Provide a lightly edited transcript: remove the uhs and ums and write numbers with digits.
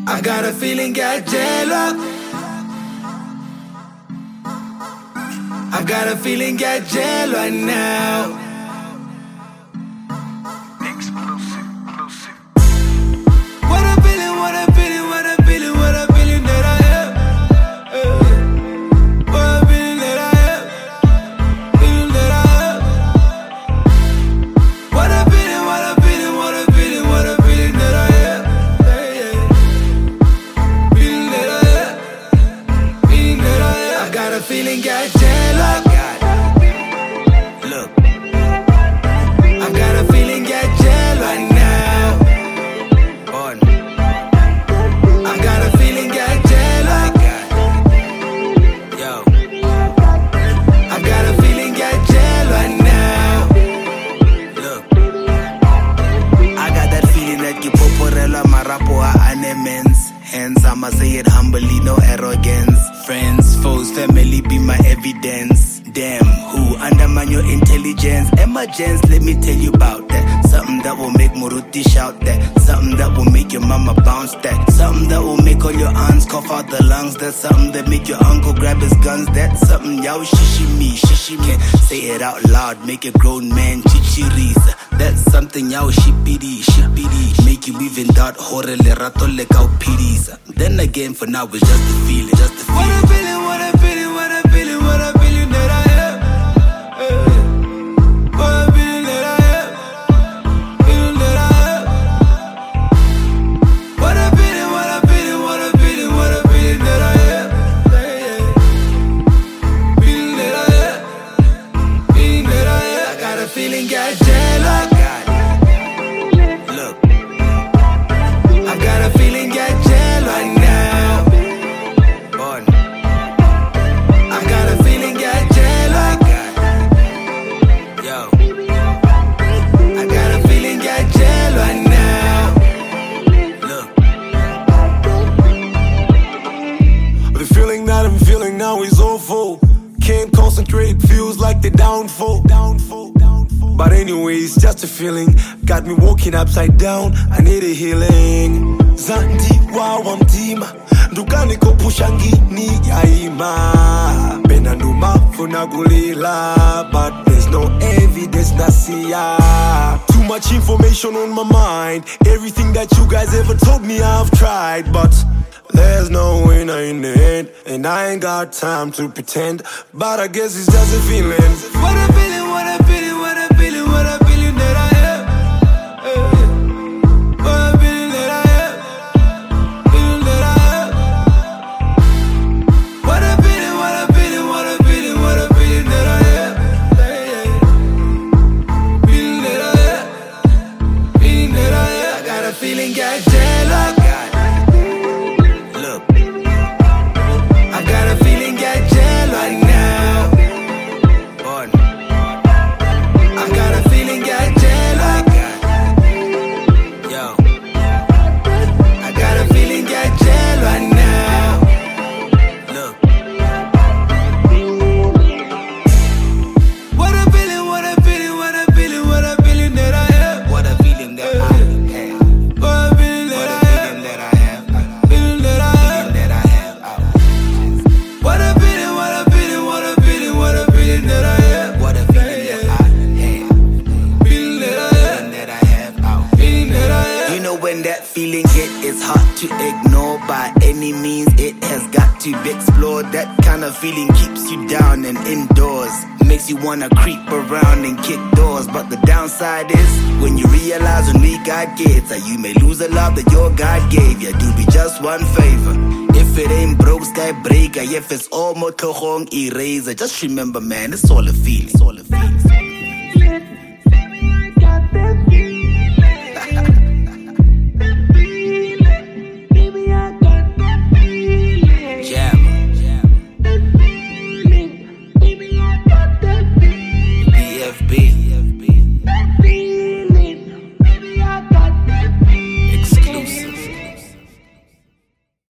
I got a feeling ngiyajelwa. I got a feeling ngiyajelwa now. What a feeling, what a feeling, what a feeling, what a feeling that I have. What a feeling that I have. Feeling that I have. What a feeling, what a feeling, what a feeling, what a feeling that I have. Feeling that I have. Feeling that I have. I got a feeling ngiyajelwa. Look, I got a feeling ngiyajelwa now. I got a feeling ngiyajelwa. Yo, I got a feeling ngiyajelwa now. Look, I got that feeling that ke poporela marapo a anemens. Hence I'ma say it humbly, no arrogance. Friends, foes, family be my evidence. Damn, who undermine your intelligence? Emergence, let me tell you about that. Something that will make Muruti shout that. Something that will make your mama bounce that. Something that will make all your aunts cough out the lungs. That's something that make your uncle grab his guns. That's something y'all shishimi. Can't say it out loud, make a grown man chichirisa. That's something y'all shipidi. Make you even doubt hore le rato le kau pirisa. Then again, for now it's just a feeling, just a feeling. What a feeling, what a feeling, what a feeling, what a feeling that I have. What a feeling that I have. Feeling that I have. What a feeling, what a feeling, what a feeling, what a feeling that I have. Feeling that I have. Feeling that I have. I got a feeling ngiyajelwa. Look, I got a feeling ngiyajelwa now. I got a feeling ngiyajelwa. Yo, I got a feeling ngiyajelwa now. Look, the feeling that I'm feeling now is awful. Can't concentrate, feels like the downfall. But anyway, it's just a feeling. Got me walking upside down, I need a healing. Zanti wawa mtima, ndukani kopusha ngini yaima. Bena nduma funa gulila, but there's no evidence nasiya. Too much information on my mind. Everything that you guys ever told me I've tried, but there's no winner in the end, and I ain't got time to pretend. But I guess it's just a feeling. what a feeling, what a feeling, what a feeling, what a feeling that I have. What a feeling that I have. Feeling that I have. What a feeling, what a feeling, what a feeling, what a feeling that I have. Feeling that I have. Feeling that I have. I got a feeling ngiyajelwa. Look, I got a feeling ngiyajelwa now. I got a feeling ngiyajelwa. Yo, I got a feeling ngiyajelwa now. Look, what a feeling, what a feeling, what a feeling, what a feeling that I have. What a feeling that I have. What a feeling that I have. Feeling that I have. Feeling that I have. What a feeling, what a feeling, what a feeling, what a feeling that I have. What a feeling that I have. Feeling that I have. Feeling that I have. Feeling that I have. You know when that feeling hit, it's hard to ignore by any means. It has got to be explored. That kind of feeling keeps you down and indoors. Makes you wanna creep around and kick doors. But the downside is when you realize only God gets, you may lose the love that your God gave you. Do me just one favor. If it ain't broke, sky breaker. If it's all motohong eraser, just remember, man, it's all a feeling. It's all a feeling.